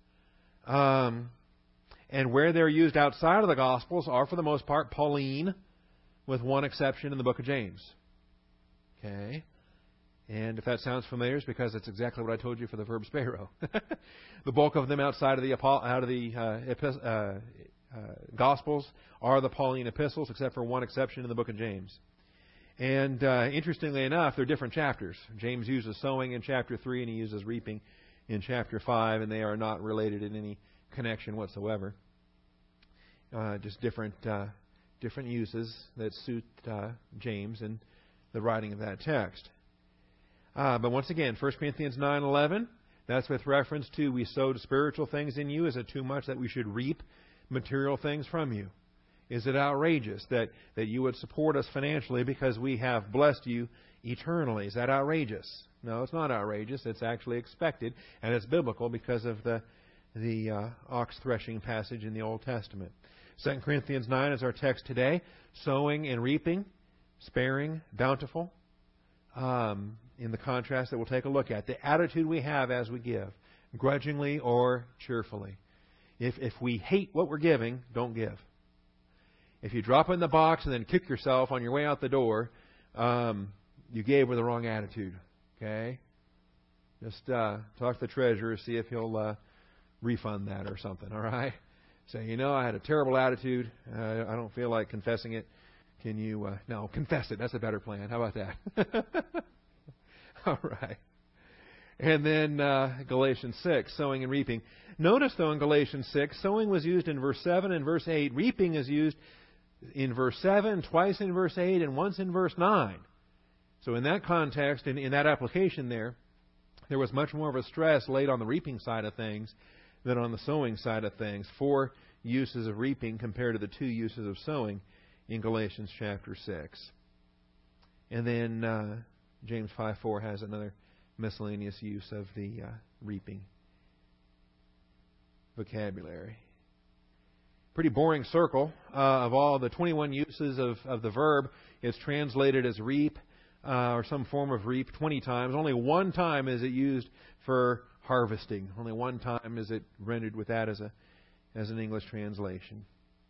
[SPEAKER 1] Um, and where they're used outside of the Gospels are, for the most part, Pauline, with one exception in the book of James. Okay. And if that sounds familiar, it's because it's exactly what I told you for the verb spero. The bulk of them outside of the out of the uh, epis- uh, uh, Gospels are the Pauline epistles, except for one exception in the book of James. And uh, interestingly enough, they're different chapters. James uses sowing in chapter three, and he uses reaping in chapter five, and they are not related in any connection whatsoever. Uh, just different uh, different uses that suit uh, James and the writing of that text. Uh, but once again, First Corinthians nine eleven, that's with reference to we sowed spiritual things in you. Is it too much that we should reap material things from you? Is it outrageous that, that you would support us financially because we have blessed you eternally? Is that outrageous? No, it's not outrageous. It's actually expected, and it's biblical because of the the uh, ox threshing passage in the Old Testament. Second Corinthians nine is our text today. Sowing and reaping, sparing, bountiful. Um, in the contrast that we'll take a look at. The attitude we have as we give, grudgingly or cheerfully. If if we hate what we're giving, don't give. If you drop it in the box and then kick yourself on your way out the door, um, you gave with the wrong attitude. Okay? Just uh, talk to the treasurer, see if he'll uh, refund that or something, all right? Say, you know, I had a terrible attitude. Uh, I don't feel like confessing it. Can you, uh, no, confess it. That's a better plan. How about that? All right. And then uh, Galatians six, sowing and reaping. Notice, though, in Galatians six, sowing was used in verse seven and verse eight. Reaping is used in verse seven, twice in verse eight, and once in verse nine. So in that context, in, in that application there, there was much more of a stress laid on the reaping side of things than on the sowing side of things. Four uses of reaping compared to the two uses of sowing in Galatians chapter six. And then uh, James five four has another miscellaneous use of the uh, reaping vocabulary. Pretty boring circle uh, of all the twenty-one uses of, of the verb is translated as reap uh, or some form of reap twenty times. Only one time is it used for harvesting. Only one time is it rendered with that as a as an English translation.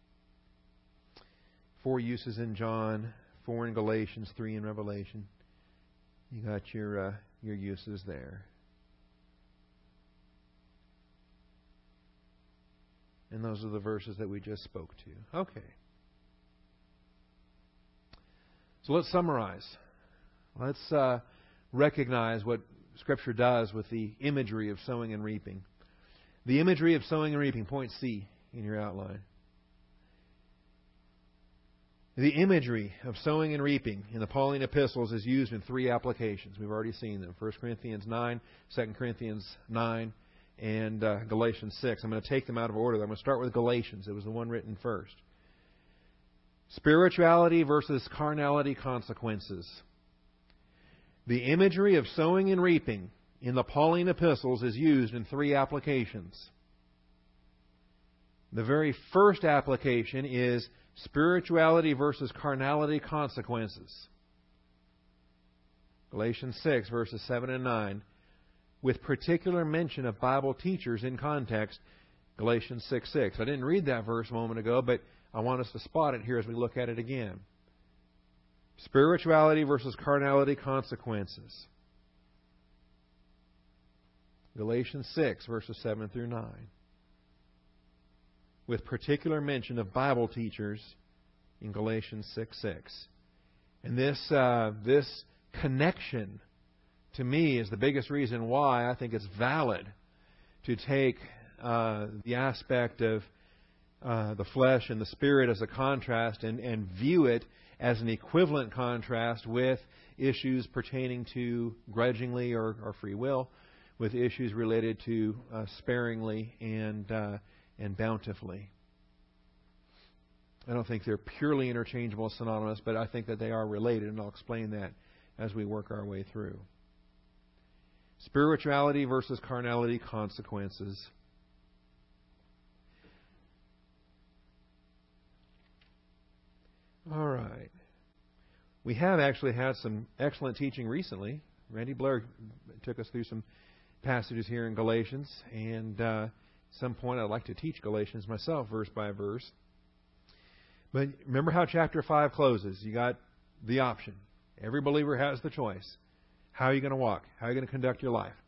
[SPEAKER 1] Four uses in John, four in Galatians, three in Revelation. You got your uh, your uses there. And those are the verses that we just spoke to. Okay. So let's summarize. Let's uh, recognize what Scripture does with the imagery of sowing and reaping. The imagery of sowing and reaping, point C in your outline. The imagery of sowing and reaping in the Pauline epistles is used in three applications. We've already seen them. First Corinthians nine, Second Corinthians nine, and uh, Galatians six. I'm going to take them out of order. I'm going to start with Galatians. It was the one written first. Spirituality versus carnality consequences. The imagery of sowing and reaping in the Pauline epistles is used in three applications. The very first application is spirituality versus carnality consequences. Galatians six, verses seven and nine. with particular mention of Bible teachers in context, Galatians six six. I didn't read that verse a moment ago, but I want us to spot it here as we look at it again. Spirituality versus carnality consequences. Galatians six, verses seven through nine. With particular mention of Bible teachers in Galatians six six. And this uh, this connection, to me, is the biggest reason why I think it's valid to take uh, the aspect of uh, the flesh and the spirit as a contrast and, and view it as an equivalent contrast with issues pertaining to grudgingly or, or free will, with issues related to uh, sparingly and uh, and bountifully. I don't think they're purely interchangeable, synonymous, but I think that they are related, and I'll explain that as we work our way through. Spirituality versus carnality consequences. All right. We have actually had some excellent teaching recently. Randy Blair took us through some passages here in Galatians, and uh, at some point I'd like to teach Galatians myself, verse by verse. But remember how chapter five closes. You got the option. Every believer has the choice. How are you going to walk? How are you going to conduct your life?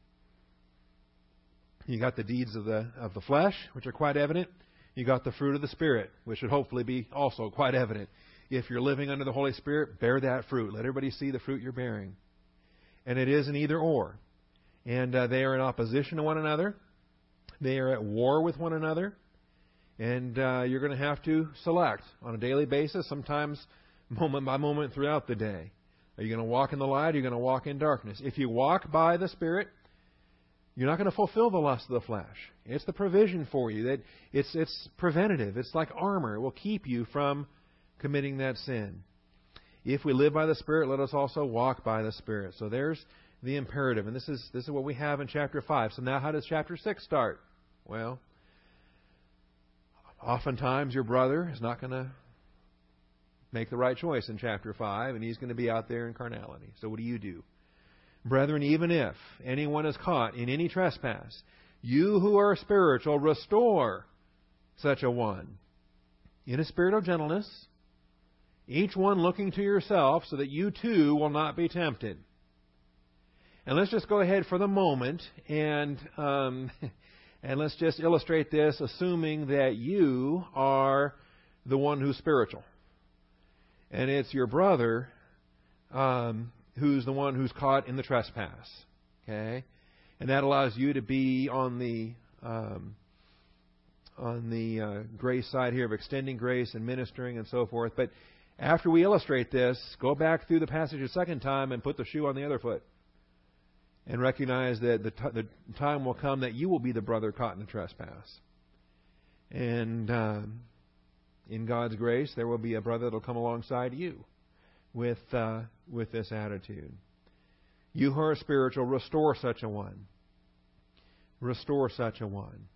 [SPEAKER 1] You got the deeds of the of the flesh, which are quite evident. You got the fruit of the Spirit, which should hopefully be also quite evident. If you're living under the Holy Spirit, bear that fruit. Let everybody see the fruit you're bearing. And it is an either or. And uh, they are in opposition to one another. They are at war with one another. And uh, you're going to have to select on a daily basis, sometimes moment by moment throughout the day. Are you going to walk in the light? Or are you going to walk in darkness? If you walk by the Spirit, you're not going to fulfill the lust of the flesh. It's the provision for you. That it's it's preventative. It's like armor. It will keep you from committing that sin. If we live by the Spirit, let us also walk by the Spirit. So there's the imperative. And this is this is what we have in chapter five. So now how does chapter six start? Well, oftentimes your brother is not going to make the right choice in chapter five, and he's going to be out there in carnality. So what do you do? Brethren, even if anyone is caught in any trespass, you who are spiritual, restore such a one in a spirit of gentleness, each one looking to yourself, so that you too will not be tempted. And let's just go ahead for the moment and um, and let's just illustrate this, assuming that you are the one who's spiritual, and it's your brother um, who's the one who's caught in the trespass. Okay, and that allows you to be on the um, on the uh, grace side here of extending grace and ministering and so forth. But after we illustrate this, go back through the passage a second time and put the shoe on the other foot. And recognize that the, t- the time will come that you will be the brother caught in the trespass. And um, in God's grace, there will be a brother that will come alongside you with uh, with this attitude. You who are spiritual, restore such a one. Restore such a one.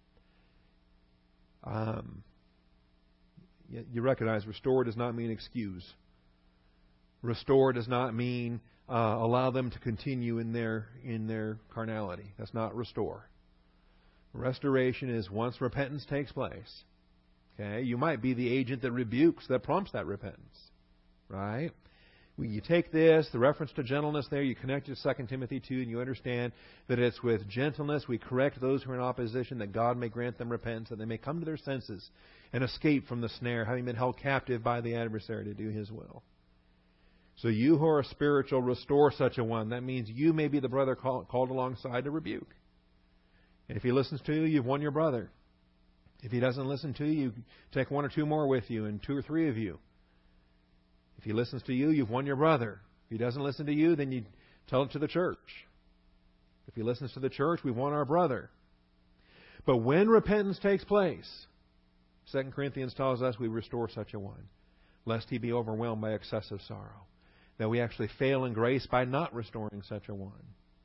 [SPEAKER 1] Um, you, you recognize restore does not mean excuse. Restore does not mean Uh, allow them to continue in their in their carnality. That's not restore. Restoration is once repentance takes place. Okay, you might be the agent that rebukes, that prompts that repentance, right? When you take this, the reference to gentleness there, you connect it to Second Timothy two, and you understand that it's with gentleness we correct those who are in opposition, that God may grant them repentance, that they may come to their senses and escape from the snare, having been held captive by the adversary to do His will. So you who are spiritual, restore such a one. That means you may be the brother call, called alongside to rebuke. And if he listens to you, you've won your brother. If he doesn't listen to you, you take one or two more with you, and two or three of you. If he listens to you, you've won your brother. If he doesn't listen to you, then you tell it to the church. If he listens to the church, we've won our brother. But when repentance takes place, Second Corinthians tells us we restore such a one, lest he be overwhelmed by excessive sorrow. That we actually fail in grace by not restoring such a one.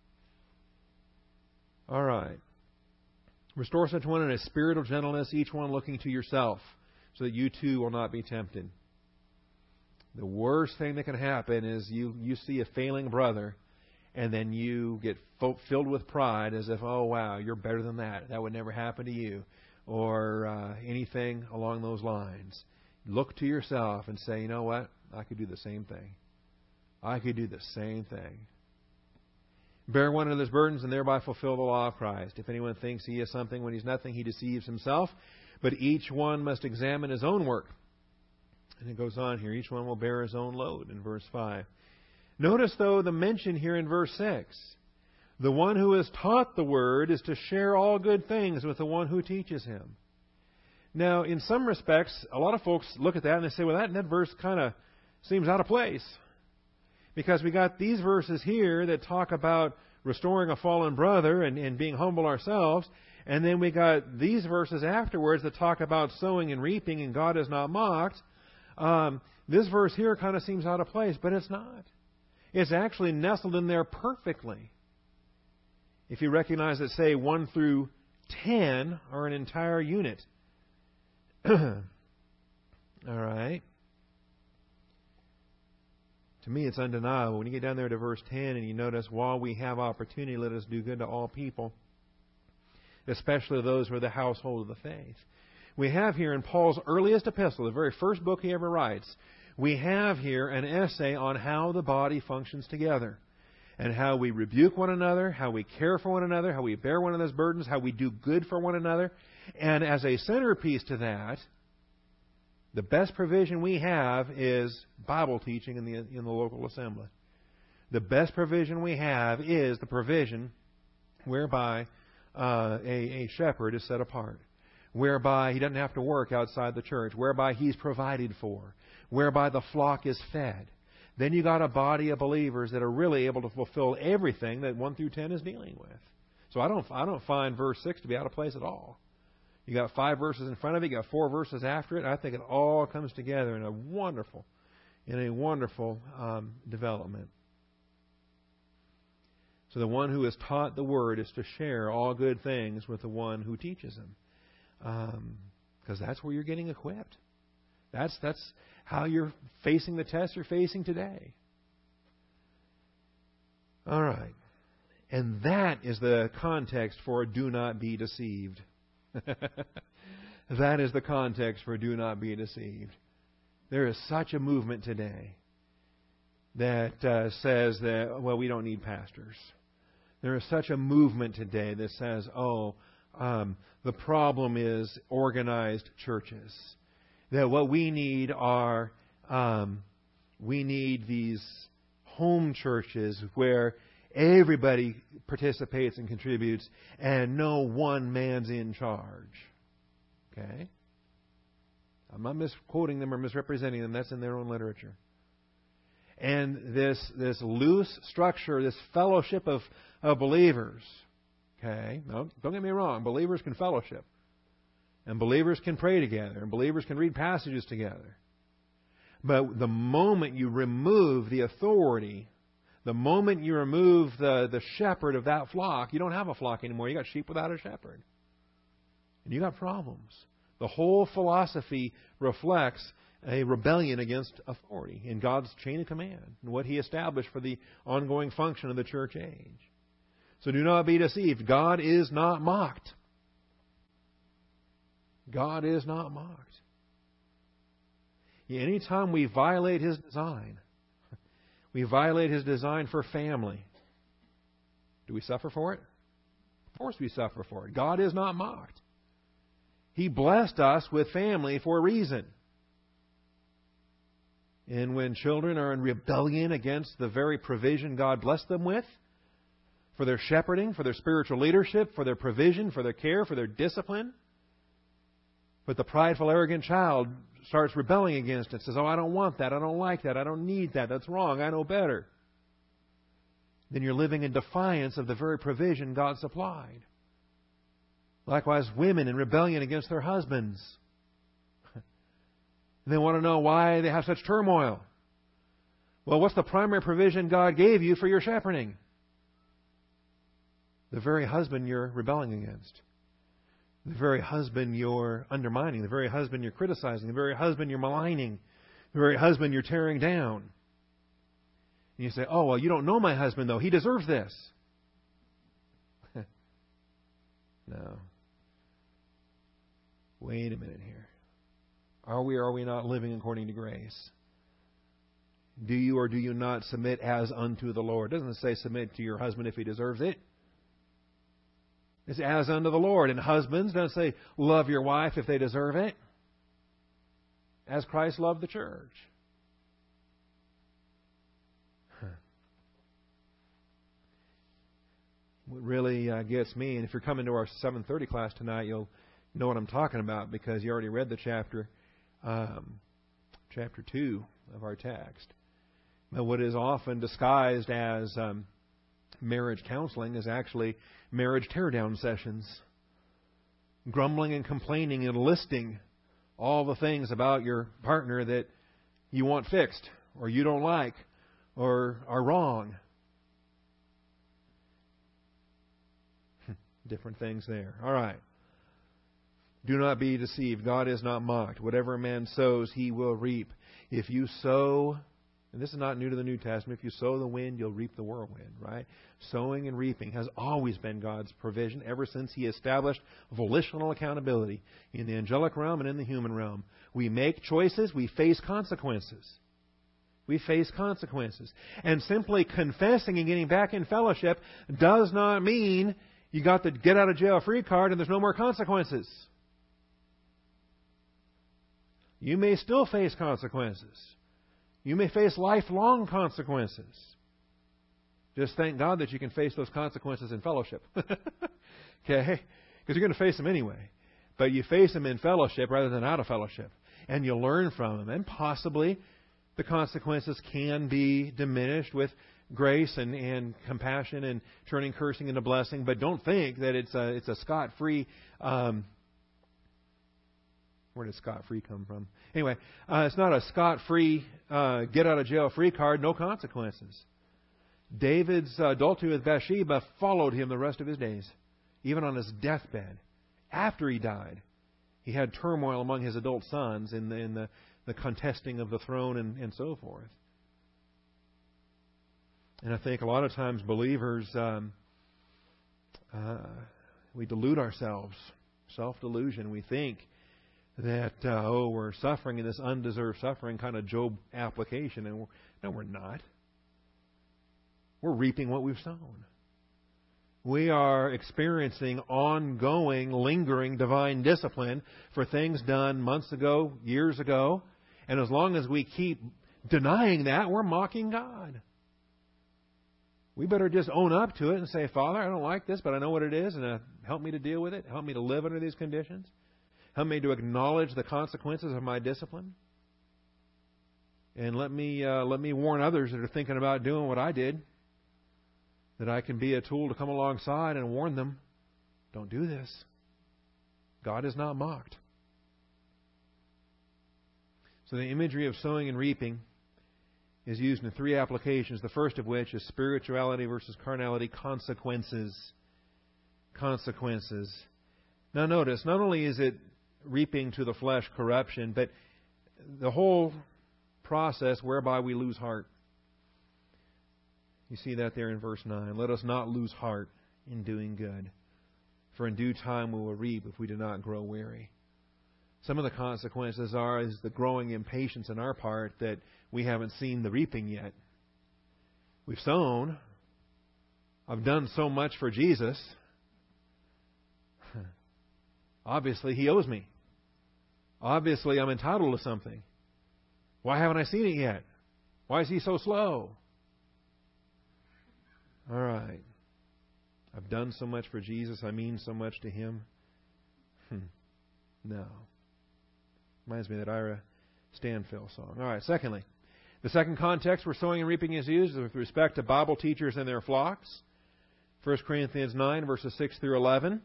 [SPEAKER 1] All right. Restore such one in a spirit of gentleness, each one looking to yourself, so that you too will not be tempted. The worst thing that can happen is you, you see a failing brother, and then you get fo- filled with pride as if, oh, wow, you're better than that. That would never happen to you. Or uh, anything along those lines. Look to yourself and say, you know what? I could do the same thing. I could do the same thing. Bear one another's burdens and thereby fulfill the law of Christ. If anyone thinks he is something when he's nothing, he deceives himself. But each one must examine his own work. And it goes on here. Each one will bear his own load in verse five. Notice, though, the mention here in verse six. The one who is taught the word is to share all good things with the one who teaches him. Now, in some respects, a lot of folks look at that and they say, well, that, that verse kind of seems out of place. Because we got these verses here that talk about restoring a fallen brother and, and being humble ourselves. And then we got these verses afterwards that talk about sowing and reaping and God is not mocked. Um, this verse here kind of seems out of place, but it's not. It's actually nestled in there perfectly. If you recognize that, say, one through ten are an entire unit. All right. To me, it's undeniable. When you get down there to verse ten and you notice, while we have opportunity, let us do good to all people, especially those who are the household of the faith. We have here in Paul's earliest epistle, the very first book he ever writes, we have here an essay on how the body functions together and how we rebuke one another, how we care for one another, how we bear one another's burdens, how we do good for one another. And as a centerpiece to that, the best provision we have is Bible teaching in the in the local assembly. The best provision we have is the provision whereby uh, a, a shepherd is set apart, whereby he doesn't have to work outside the church, whereby he's provided for, whereby the flock is fed. Then you got a body of believers that are really able to fulfill everything that one through ten is dealing with. So I don't I don't find verse six to be out of place at all. You got five verses in front of it, you got four verses after it. I think it all comes together in a wonderful, in a wonderful um, development. So the one who is taught the word is to share all good things with the one who teaches him, because um, that's where you're getting equipped. That's that's how you're facing the test you're facing today. All right, and that is the context for "do not be deceived." That is the context for "do not be deceived." There is such a movement today that uh, says that, well, we don't need pastors. There is such a movement today that says, oh, um, the problem is organized churches. That what we need are, um, we need these home churches where everybody participates and contributes, and no one man's in charge. Okay? I'm not misquoting them or misrepresenting them. That's in their own literature. And this this loose structure, this fellowship of, of believers. Okay? No, don't get me wrong. Believers can fellowship. And believers can pray together. And believers can read passages together. But the moment you remove the authority, the moment you remove the, the shepherd of that flock, you don't have a flock anymore. You got sheep without a shepherd. And you got problems. The whole philosophy reflects a rebellion against authority in God's chain of command and what He established for the ongoing function of the church age. So do not be deceived. God is not mocked. God is not mocked. Anytime we violate His design, we violate His design for family. Do we suffer for it? Of course we suffer for it. God is not mocked. He blessed us with family for a reason. And when children are in rebellion against the very provision God blessed them with, for their shepherding, for their spiritual leadership, for their provision, for their care, for their discipline, but the prideful, arrogant child starts rebelling against it, says, oh, I don't want that, I don't like that, I don't need that, that's wrong, I know better. Then you're living in defiance of the very provision God supplied. Likewise, women in rebellion against their husbands. They want to know why they have such turmoil. Well, what's the primary provision God gave you for your shepherding? The very husband you're rebelling against. The very husband you're undermining. The very husband you're criticizing. The very husband you're maligning. The very husband you're tearing down. And you say, oh, well, you don't know my husband, though. He deserves this. No. Wait a minute here. Are we or are we not living according to grace? Do you or do you not submit as unto the Lord? It doesn't say submit to your husband if he deserves it. It's as unto the Lord. And husbands, doesn't say love your wife if they deserve it. As Christ loved the church. What really uh, gets me, and if you're coming to our seven thirty class tonight, you'll know what I'm talking about because you already read the chapter, um, chapter two of our text. But what is often disguised as um, marriage counseling is actually marriage teardown sessions. Grumbling and complaining and listing all the things about your partner that you want fixed or you don't like or are wrong. Different things there. All right. Do not be deceived. God is not mocked. Whatever a man sows, he will reap. If you sow, and this is not new to the New Testament, if you sow the wind, you'll reap the whirlwind, right? Sowing and reaping has always been God's provision ever since He established volitional accountability in the angelic realm and in the human realm. We make choices, we face consequences. We face consequences. And simply confessing and getting back in fellowship does not mean you got the get out of jail free card and there's no more consequences. You may still face consequences. You may face lifelong consequences. Just thank God that you can face those consequences in fellowship. Okay? Because you're going to face them anyway. But you face them in fellowship rather than out of fellowship. And you learn from them. And possibly the consequences can be diminished with grace and, and compassion and turning cursing into blessing. But don't think that it's a, it's a scot-free... Um, where did scot-free come from? Anyway, uh, it's not a scot-free, uh, get-out-of-jail-free card, no consequences. David's adultery with Bathsheba followed him the rest of his days, even on his deathbed. After he died, he had turmoil among his adult sons in the, in the, the contesting of the throne and, and so forth. And I think a lot of times believers, um, uh, we delude ourselves, self-delusion. We think that, uh, oh, we're suffering in this undeserved suffering kind of Job application. And we're, no, we're not. We're reaping what we've sown. We are experiencing ongoing, lingering divine discipline for things done months ago, years ago. And as long as we keep denying that, we're mocking God. We better just own up to it and say, Father, I don't like this, but I know what it is, and uh, help me to deal with it. Help me to live under these conditions. Help me to acknowledge the consequences of my discipline. And let me uh, let me warn others that are thinking about doing what I did, that I can be a tool to come alongside and warn them, don't do this. God is not mocked. So the imagery of sowing and reaping is used in three applications, the first of which is spirituality versus carnality, consequences. Consequences. Now notice, not only is it reaping to the flesh corruption, but the whole process whereby we lose heart. You see that there in verse nine. Let us not lose heart in doing good, for in due time we will reap if we do not grow weary. Some of the consequences are is the growing impatience on our part that we haven't seen the reaping yet. We've sown. I've done so much for Jesus. Obviously, He owes me. Obviously, I'm entitled to something. Why haven't I seen it yet? Why is He so slow? All right. I've done so much for Jesus. I mean so much to Him. Hmm. No. Reminds me of that Ira Stanfield song. All right. Secondly, the second context where sowing and reaping is used is with respect to Bible teachers and their flocks. First Corinthians nine, verses six through eleven.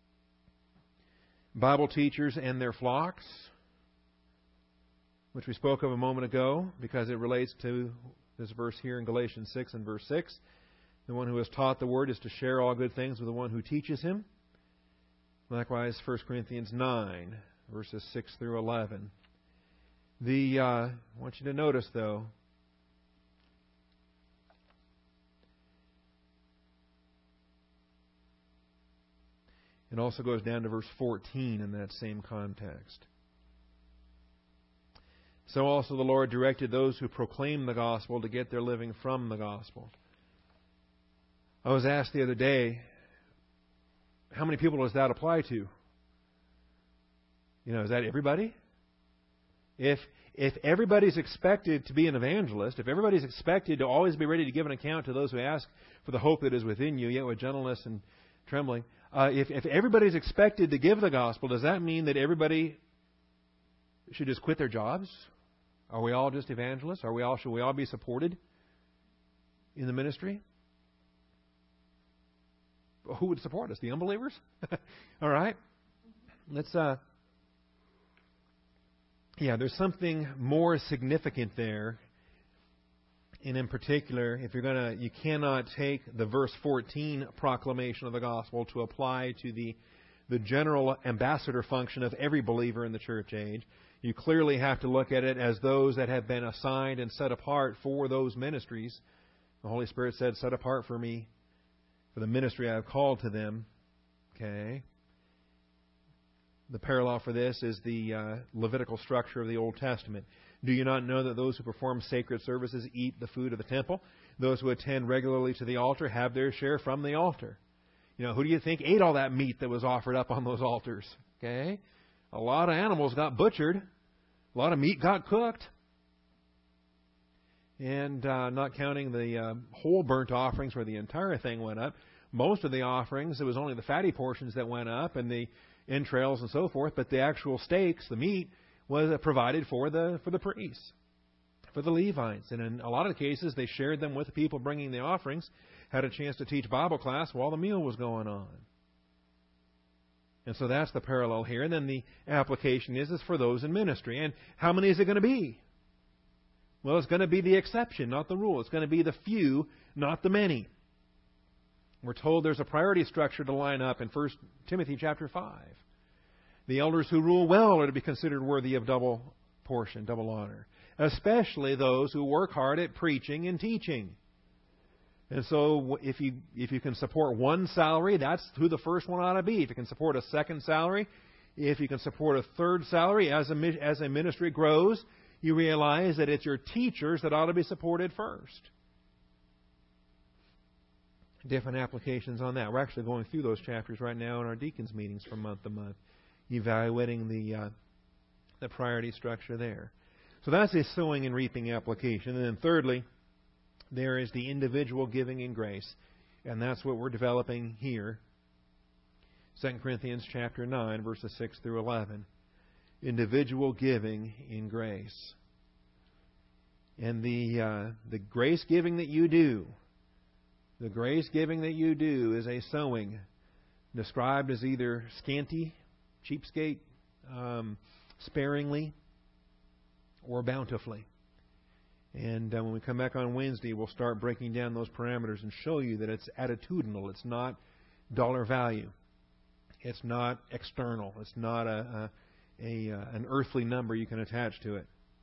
[SPEAKER 1] Bible teachers and their flocks, which we spoke of a moment ago because it relates to this verse here in Galatians six and verse six. The one who has taught the Word is to share all good things with the one who teaches him. Likewise, First Corinthians nine, verses six through eleven. The uh, I want you to notice, though, It also goes down to verse fourteen in that same context. So also the Lord directed those who proclaim the gospel to get their living from the gospel. I was asked the other day, how many people does that apply to? You know, is that everybody? If if everybody's expected to be an evangelist, if everybody's expected to always be ready to give an account to those who ask for the hope that is within you, yet with gentleness and trembling, uh, if, if everybody's expected to give the gospel, does that mean that everybody should just quit their jobs? Are we all just evangelists? Are we all should we all be supported in the ministry? Who would support us? The unbelievers? All right. Let's uh Yeah, there's something more significant there. And in particular, if you're going to, you cannot take the verse fourteen proclamation of the gospel to apply to the, the general ambassador function of every believer in the church age. You clearly have to look at it as those that have been assigned and set apart for those ministries. The Holy Spirit said, set apart for me, for the ministry I have called to them. Okay. The parallel for this is the uh, Levitical structure of the Old Testament. Do you not know that those who perform sacred services eat the food of the temple? Those who attend regularly to the altar have their share from the altar. You know, who do you think ate all that meat that was offered up on those altars? Okay? A lot of animals got butchered. A lot of meat got cooked. And uh, not counting the uh, whole burnt offerings where the entire thing went up. Most of the offerings, it was only the fatty portions that went up and the entrails and so forth, but the actual steaks, the meat, was provided for the for the priests, for the Levites. And in a lot of cases, they shared them with the people bringing the offerings, had a chance to teach Bible class while the meal was going on. And so that's the parallel here. And then the application is, is for those in ministry. And how many is it going to be? Well, it's going to be the exception, not the rule. It's going to be the few, not the many. We're told there's a priority structure to line up in First Timothy chapter five. The elders who rule well are to be considered worthy of double portion, double honor. Especially those who work hard at preaching and teaching. And so if you if you can support one salary, that's who the first one ought to be. If you can support a second salary, if you can support a third salary, as a, as a ministry grows, you realize that it's your teachers that ought to be supported first. Different applications on that. We're actually going through those chapters right now in our deacons meetings from month to month, evaluating the uh, the priority structure there. So that's a sowing and reaping application. And then thirdly, there is the individual giving in grace. And that's what we're developing here. Second Corinthians chapter nine, verses six through eleven. Individual giving in grace. And the uh, the grace giving that you do, the grace giving that you do is a sowing described as either scanty, cheapskate, um, sparingly, or bountifully. And uh, when we come back on Wednesday, we'll start breaking down those parameters and show you that it's attitudinal. It's not dollar value. It's not external. It's not a, a, a uh, an earthly number you can attach to it.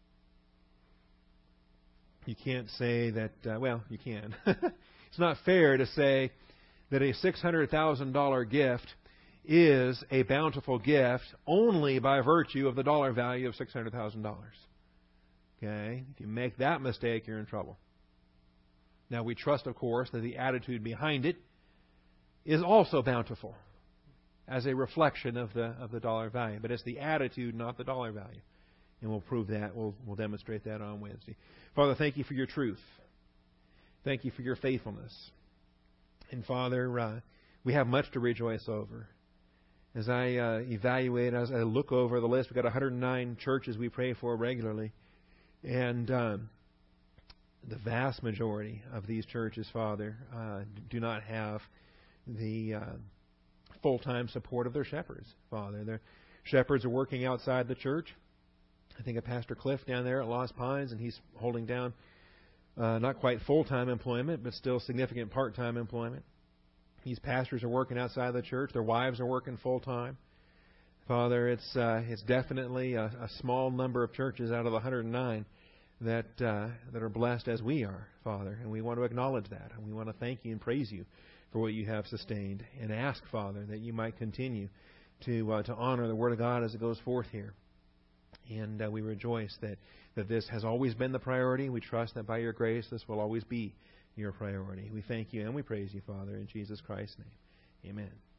[SPEAKER 1] You can't say that, uh, well, you can. It's not fair to say that a six hundred thousand dollars gift is a bountiful gift only by virtue of the dollar value of six hundred thousand dollars. Okay? If you make that mistake, you're in trouble. Now, we trust, of course, that the attitude behind it is also bountiful as a reflection of the of the dollar value. But it's the attitude, not the dollar value. And we'll prove that. We'll, we'll demonstrate that on Wednesday. Father, thank you for your truth. Thank you for your faithfulness. And Father, uh, we have much to rejoice over. As I uh, evaluate, as I look over the list, we've got one hundred nine churches we pray for regularly. And um, the vast majority of these churches, Father, uh, do not have the uh, full-time support of their shepherds, Father. Their shepherds are working outside the church. I think of Pastor Cliff down there at Lost Pines, and he's holding down uh, not quite full-time employment, but still significant part-time employment. These pastors are working outside the church. Their wives are working full-time. Father, it's uh, it's definitely a, a small number of churches out of the one hundred nine that uh, that are blessed as we are, Father. And we want to acknowledge that. And we want to thank you and praise you for what you have sustained. And ask, Father, that you might continue to uh, to honor the Word of God as it goes forth here. And uh, we rejoice that, that this has always been the priority. We trust that by your grace this will always be your priority. We thank you and we praise you, Father, in Jesus Christ's name. Amen.